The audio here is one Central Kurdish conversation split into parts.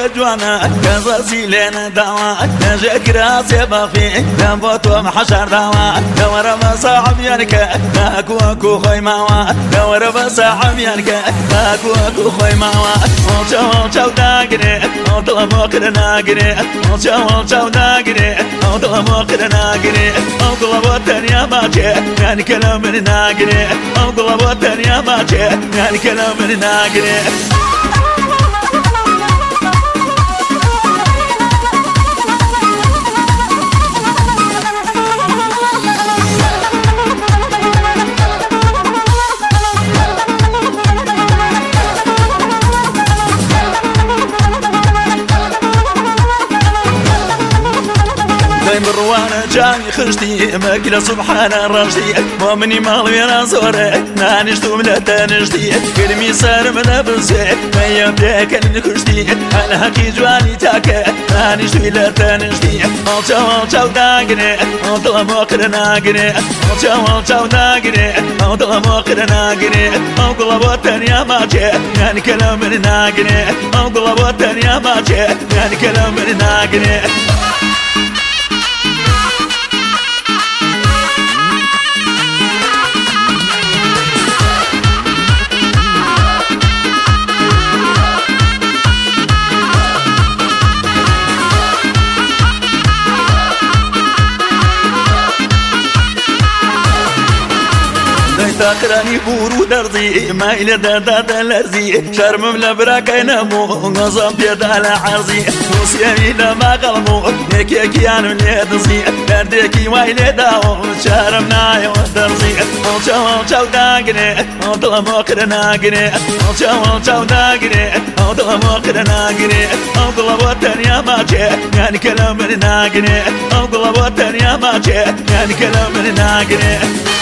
جوانا كزازي لنا دوا نجاك راسي بافي نبوتو محشر دوا دور بصاحب ينك ناكو خوي ماوا دور بصاحب ينك ناكو خوي ماوا وچو داغري طلب وقر ناغري وچو داغري طلب وقر ناغري طلب وطنيا باجي يعني كلام ناغري طلب وطنيا باجي يعني كلام ناغري مروانة جاي خشتي ماكلة سبحان الرشدي مؤمني مالوي رازوري نانشتو ملا تانشتي كلمي صار من أبنسي ما يبدأ كلمي خشتي أنا هكي جواني تاكي نانشتو ملا تانشتي وچو داغري طلب وقر ناغري وچو داغري طلب وقر ناغري طلب وطنيا باجي يعني كلام ناغري طلب وطنيا باجي يعني كلام ناغري تاقراني بورو درزي ما إلى دادا لرزي شرم لبراك ينمو غصب بيدا لعرزي وسيامي لما قلمو نيكي عن مليدزي درديكي وايلي داو شرم ناي ودرزي وچو داغري طلب وقر ناغري وچو داغري طلب وقر ناغري طلب وطنيا باجي يعني كلام ناغري طلب وطنيا باجي يعني كلام ناغري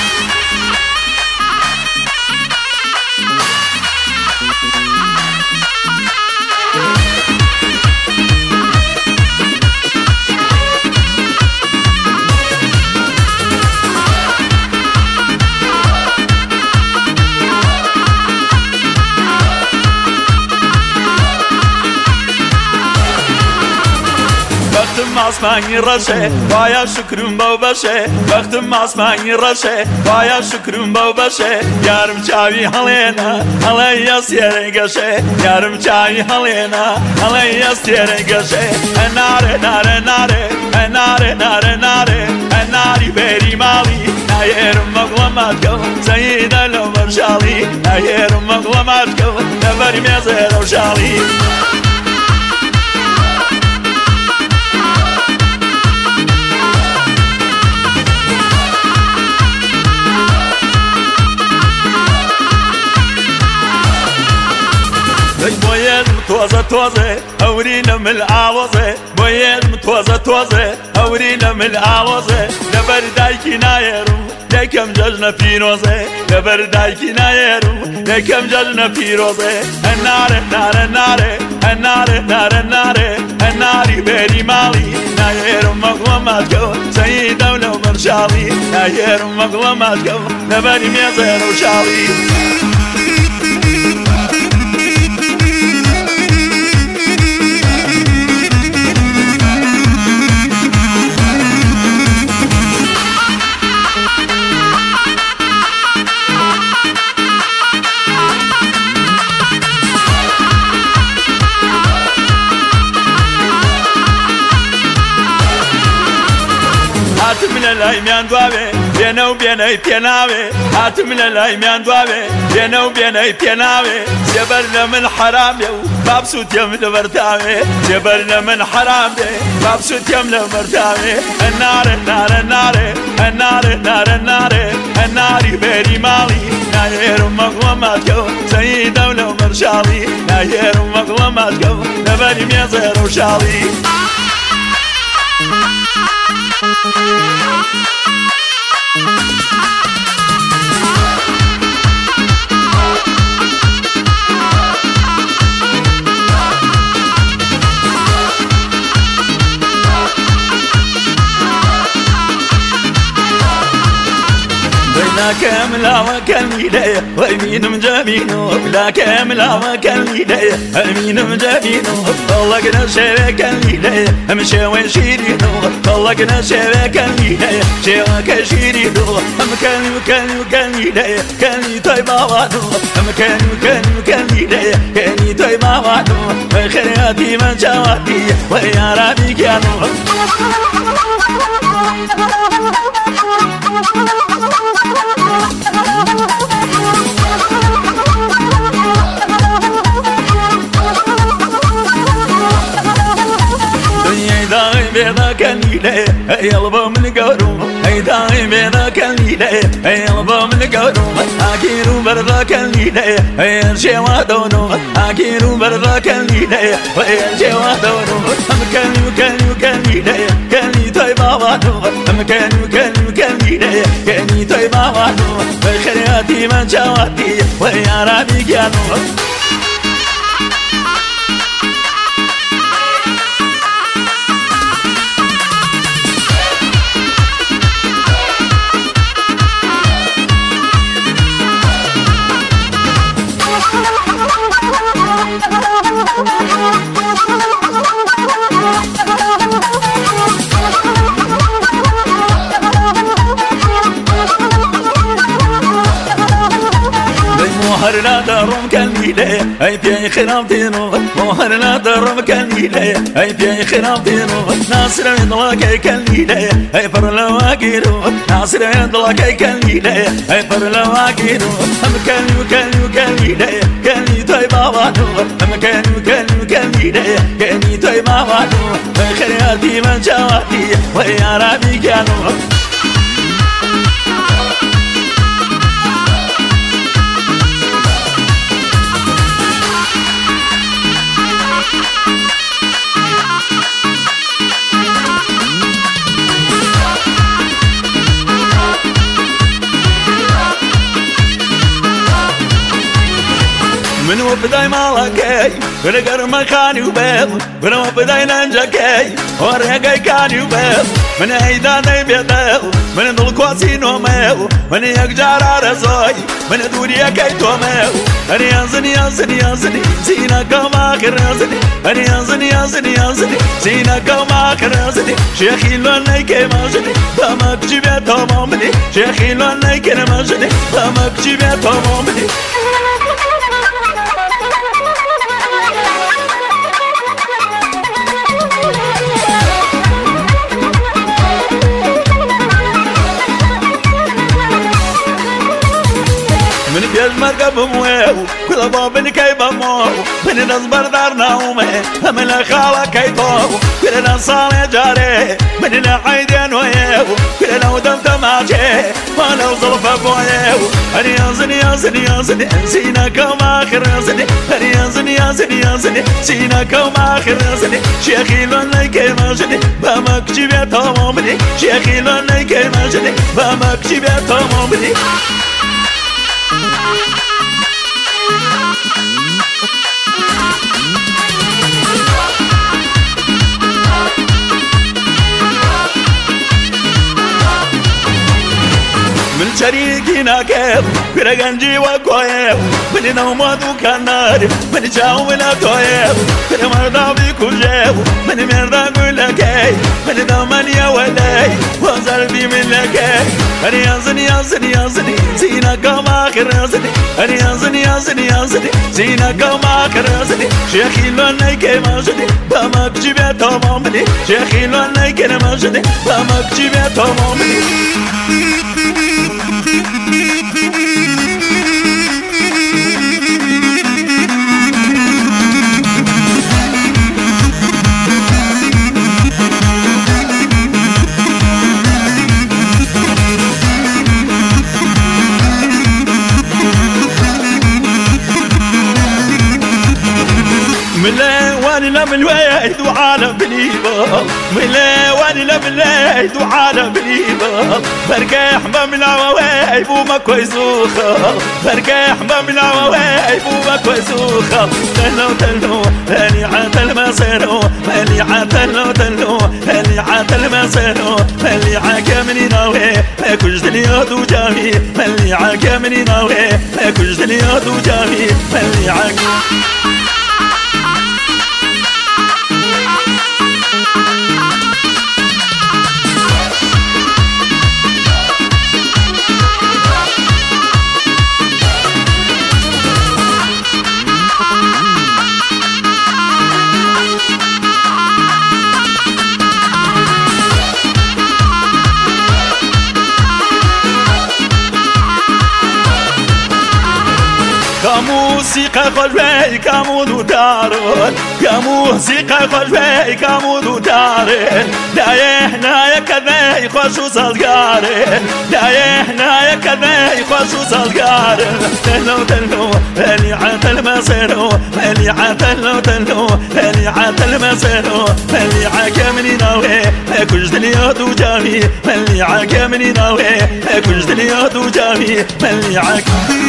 بختم اسمانی رشه بایا شکرم باو بشه بختم اسمانی رشه بایا شکرم باو بشه یارم چاوی هلینا هلی سیره گشه یارم چاوی هلینا هلی سیره گشه ناره ناره ناره ناره ناره ناره ناری بری مالی نایرم مغلمات کو سید العمر شالی نایرم مغلمات کو نبری میزه رو شالی توزة هورينا من العوضة بويد توزة هورينا من العوضة لبردايكي نايرو لكم ججنا في روزة لبردايكي نايرو لكم ججنا في روزة النار النار النار النار النار النار النار بيري مالي نايرو مغلماتكو سيد دولة ومرشالي نايرو مغلماتكو نبري ميزير وشالي من الأيمان دوابي بينا وبينا يتناوي هات من الأيمان دوابي بينا وبينا يتناوي جبرنا من حرام يو مبسوط يم لمرتاوي جبرنا من حرام يو مبسوط يم لمرتاوي النار النار النار النار النار النار النار بيري مالي ناير مغلماتكو سيد دولة ومرشالي ناير مغلماتكو نبني ميزير وشالي بلا كامل وكلني ليه ويمين مجابينو بلا كامل وكلني ليه يمين مجابينو طلقنا شبكلني ليه امشي وشيرينو طلقنا شبكلني ليه شبك شيرينو كلني ليه كلني طيب وادو كلني ليه كلني طيب وادو خيراتي من جواتي ويا ربي كانوا بيضا كلني ليه يلبا من قورو ايضا بيضا كلني ليه يلبا من قورو اكيرو برضا كلني ليه يرشي وادونو اكيرو برضا كلني ليه ويرشي وادونو كلني ليه كلني طيبا وادو كلني ليه كلني طيبا وادو خيراتي من شواتي ويا ربي كانوا مهر لا درم كلني ليه اي بيا خرابتينو مهر لا درم كلني ليه اي بيا خرابتينو ناصر يضلك كلني ليه اي برلا واقيرو ناصر يضلك كلني ليه اي برلا واقيرو ام كلني ليه كلني طيبا وادو ام كلني ليه كلني طيبا وادو خيراتي من جواتي ويا ربي كانوا من وبداي مالكي ونقر مكاني وبيض من وبداي ننجكي ورقي كاني وبيض من ايدا بيض من دل كواسين وميو من يقجار رزوي من دوريا كيتو ميو اني ينزني سينا كما كرزني اني ينزني سينا كما كرزني شيخي لوني كماجني دمك جيبه تمامني شيخي لوني كماجني دمك جيبه تمامني من بيج مركب مويو كل باب كيف مو من نصبر دارنا ومه من الخالة كيتو كلنا صار جاري من العيدين ويو كلنا ودم تماشي وانا وظلف بويو اني ينزني سينا كما خرزني اني ينزني سينا كما خرزني شيخي لوني كيماجني بامك جيبه تمامني شيخي لوني كيماجني بامك جيبه تمامني من شريكنا كيف كرجنجي وكويف من نومادو كنار من جاو ولا تويف من مرضى بكل جاو من مرضى كل كي من دمانيا ولاي وزربي من لكي أنا ينزني سينا كما خرزني أنا ينزني سينا كما خرزني شيخي لوني كماجني بامك جيبه تمامني شيخي لوني كماجني بامك جيبه تمامني واني لم الويد وعالم بليبا ملا واني لم الويد وعالم بليبا بركاح بملا ووايب وما كويسوخا بركاح بملا ووايب وما كويسوخا تلو هاني عاتل ما سيرو هاني عاتل تلو هاني عاتل ما سيرو هاني عاكمني ناوي كوجد اليود وجامي ملي عاك مني ناوي كوجد اليود وجامي ملي عاك كموسيقى خلوي كمودو دارون كموسيقى خلوي كمودو دارين دايحنا يا كذا يخشوا صدقارين دايحنا يا كذا يخشوا صدقارين تلو اللي عتل مسيرو اللي عتل تلو اللي عتل مسيرو اللي عاكمني ناوي كوجد اليود وجامي اللي عاكمني ناوي كوجد اليود وجامي اللي عاك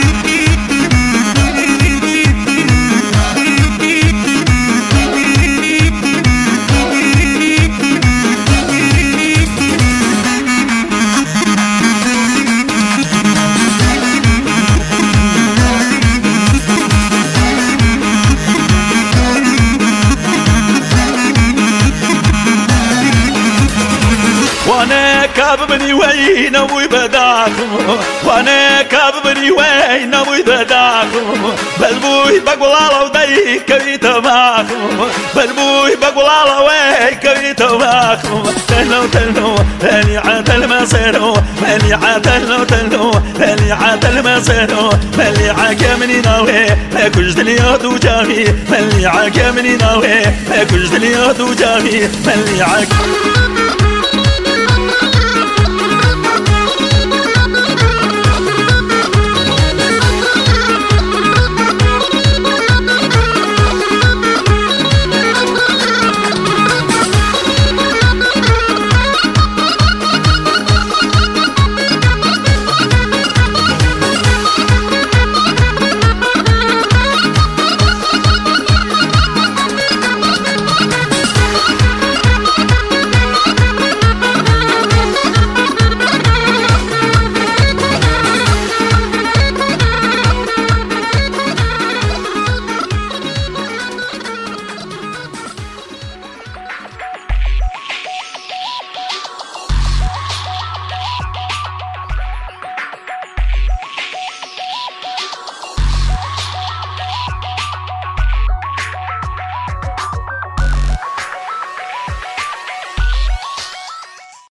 وانا كاببني وين ابوي بداكم وانا كاببني وين ابوي بداكم بلبوي بقول الله ودي كبيت معكم بلبوي بقول الله وين كبيت معكم تلو اللي عتل مسيرو اللي عتل تلو اللي عتل مسيرو اللي عاكمني ناوي كوجد اليود وجامي اللي عاكمني ناوي كوجد اليود وجامي اللي عاك